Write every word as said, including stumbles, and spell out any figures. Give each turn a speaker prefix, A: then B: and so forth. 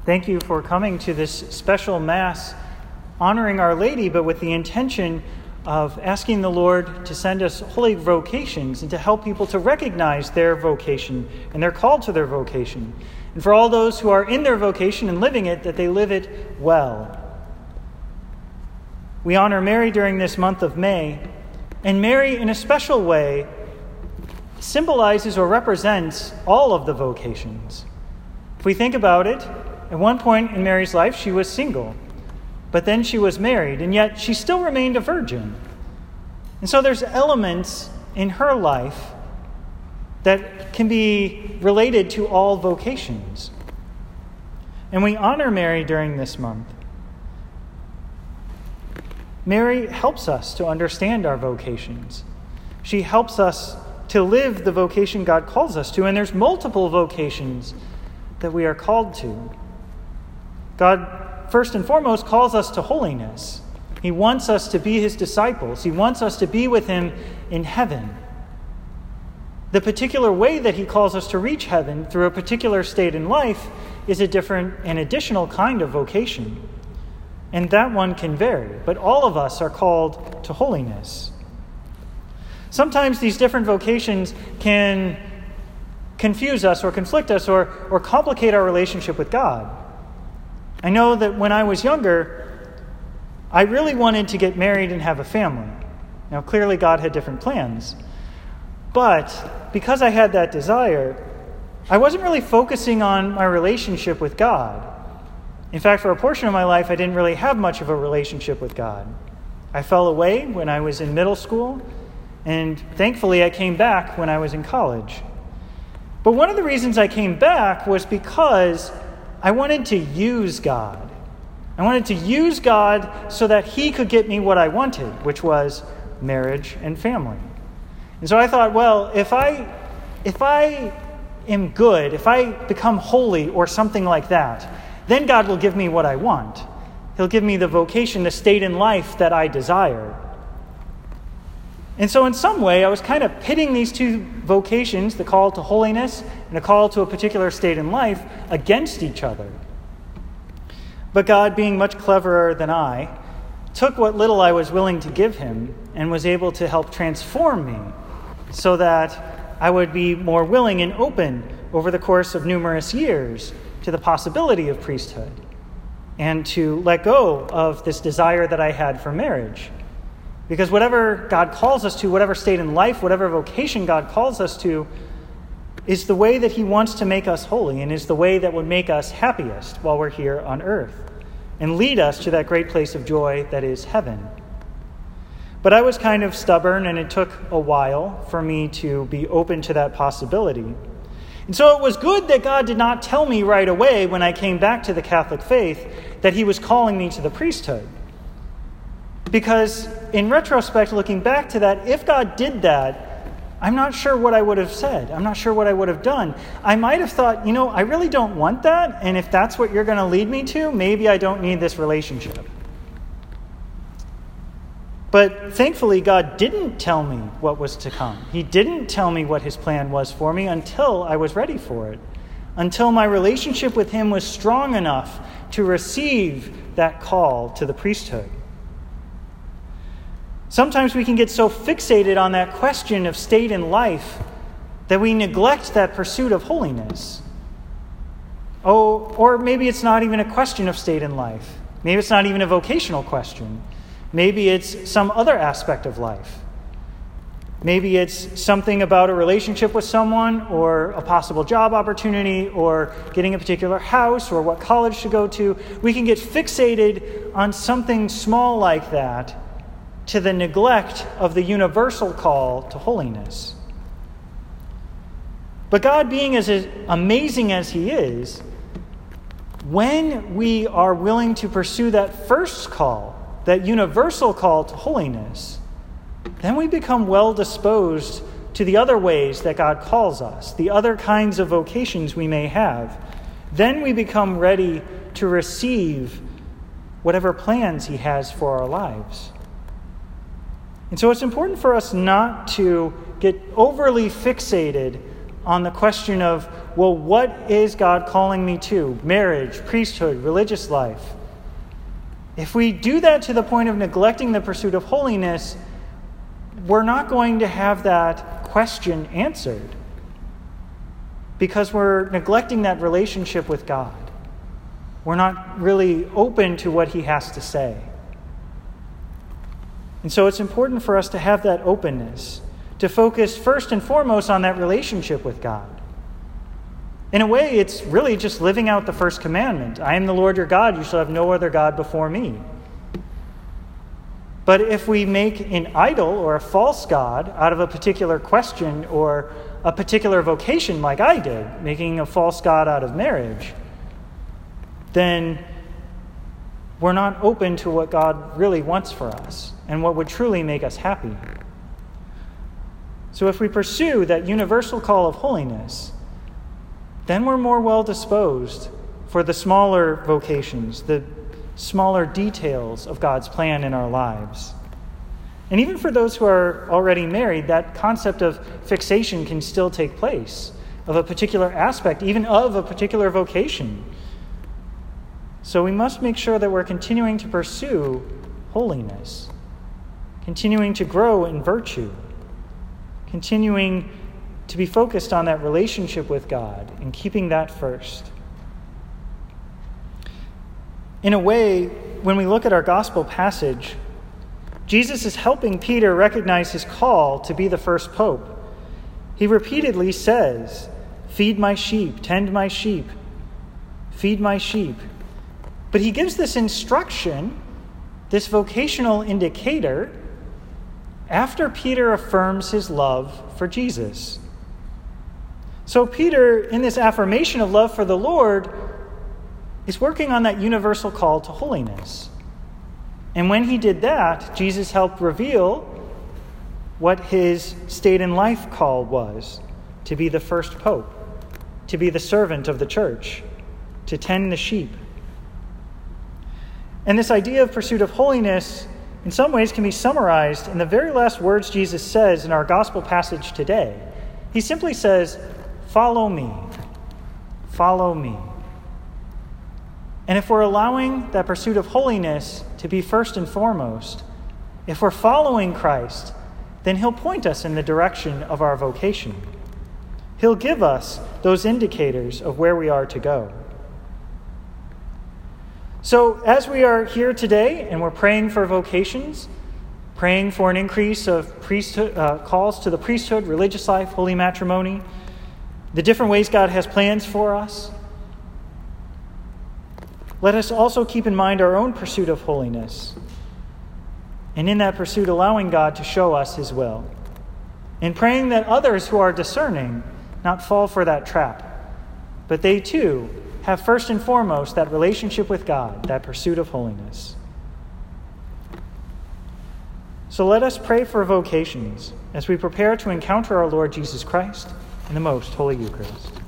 A: Thank you for coming to this special Mass honoring Our Lady, but with the intention of asking the Lord to send us holy vocations and to help people to recognize their vocation and their call to their vocation. And for all those who are in their vocation and living it, that they live it well. We honor Mary during this month of May, and Mary in a special way symbolizes or represents all of the vocations. If we think about it, at one point in Mary's life, she was single, but then she was married, and yet she still remained a virgin. And so there's elements in her life that can be related to all vocations. And we honor Mary during this month. Mary helps us to understand our vocations. She helps us to live the vocation God calls us to, and there's multiple vocations that we are called to. God, first and foremost, calls us to holiness. He wants us to be his disciples. He wants us to be with him in heaven. The particular way that he calls us to reach heaven through a particular state in life is a different and additional kind of vocation. And that one can vary, but all of us are called to holiness. Sometimes these different vocations can confuse us or conflict us or, or complicate our relationship with God. I know that when I was younger, I really wanted to get married and have a family. Now, clearly God had different plans. But because I had that desire, I wasn't really focusing on my relationship with God. In fact, for a portion of my life, I didn't really have much of a relationship with God. I fell away when I was in middle school, and thankfully I came back when I was in college. But one of the reasons I came back was because I wanted to use God. I wanted to use God so that he could get me what I wanted, which was marriage and family. And so I thought, well, if I if I am good, if I become holy or something like that, then God will give me what I want. He'll give me the vocation, the state in life that I desire. And so in some way, I was kind of pitting these two vocations, the call to holiness and the call to a particular state in life, against each other. But God, being much cleverer than I, took what little I was willing to give him and was able to help transform me so that I would be more willing and open over the course of numerous years to the possibility of priesthood and to let go of this desire that I had for marriage. Because whatever God calls us to, whatever state in life, whatever vocation God calls us to, is the way that he wants to make us holy and is the way that would make us happiest while we're here on earth and lead us to that great place of joy that is heaven. But I was kind of stubborn, and it took a while for me to be open to that possibility. And so it was good that God did not tell me right away when I came back to the Catholic faith that he was calling me to the priesthood. Because in retrospect, looking back to that, if God did that, I'm not sure what I would have said. I'm not sure what I would have done. I might have thought, you know, I really don't want that, and if that's what you're going to lead me to, maybe I don't need this relationship. But thankfully, God didn't tell me what was to come. He didn't tell me what his plan was for me until I was ready for it, until my relationship with him was strong enough to receive that call to the priesthood. Sometimes we can get so fixated on that question of state in life that we neglect that pursuit of holiness. Oh, or maybe it's not even a question of state in life. Maybe it's not even a vocational question. Maybe it's some other aspect of life. Maybe it's something about a relationship with someone or a possible job opportunity or getting a particular house or what college to go to. We can get fixated on something small like that to the neglect of the universal call to holiness. But God, being as amazing as he is, when we are willing to pursue that first call, that universal call to holiness, then we become well disposed to the other ways that God calls us, the other kinds of vocations we may have. Then we become ready to receive whatever plans he has for our lives. And so it's important for us not to get overly fixated on the question of well, what is God calling me to? Marriage, priesthood, religious life. If we do that to the point of neglecting the pursuit of holiness, we're not going to have that question answered because we're neglecting that relationship with God. We're not really open to what he has to say. And so it's important for us to have that openness, to focus first and foremost on that relationship with God. In a way, it's really just living out the first commandment. I am the Lord your God, you shall have no other God before me. But if we make an idol or a false god out of a particular question or a particular vocation like I did, making a false god out of marriage, then we're not open to what God really wants for us and what would truly make us happy. So if we pursue that universal call of holiness, then we're more well disposed for the smaller vocations, the smaller details of God's plan in our lives. And even for those who are already married, that concept of fixation can still take place, of a particular aspect, even of a particular vocation. So we must make sure that we're continuing to pursue holiness, continuing to grow in virtue, continuing to be focused on that relationship with God and keeping that first. In a way, when we look at our gospel passage, Jesus is helping Peter recognize his call to be the first pope. He repeatedly says, "Feed my sheep, tend my sheep, feed my sheep." But he gives this instruction, this vocational indicator, after Peter affirms his love for Jesus. So Peter, in this affirmation of love for the Lord, is working on that universal call to holiness. And when he did that, Jesus helped reveal what his state in life call was: to be the first pope, to be the servant of the church, to tend the sheep. And this idea of pursuit of holiness, in some ways, can be summarized in the very last words Jesus says in our gospel passage today. He simply says, "Follow me, follow me." And if we're allowing that pursuit of holiness to be first and foremost, if we're following Christ, then he'll point us in the direction of our vocation. He'll give us those indicators of where we are to go. So as we are here today and we're praying for vocations, praying for an increase of priesthood, uh, calls to the priesthood, religious life, holy matrimony, the different ways God has plans for us, let us also keep in mind our own pursuit of holiness, and in that pursuit allowing God to show us his will, and praying that others who are discerning not fall for that trap, but they too have first and foremost that relationship with God, that pursuit of holiness. So let us pray for vocations as we prepare to encounter our Lord Jesus Christ in the most Holy Eucharist.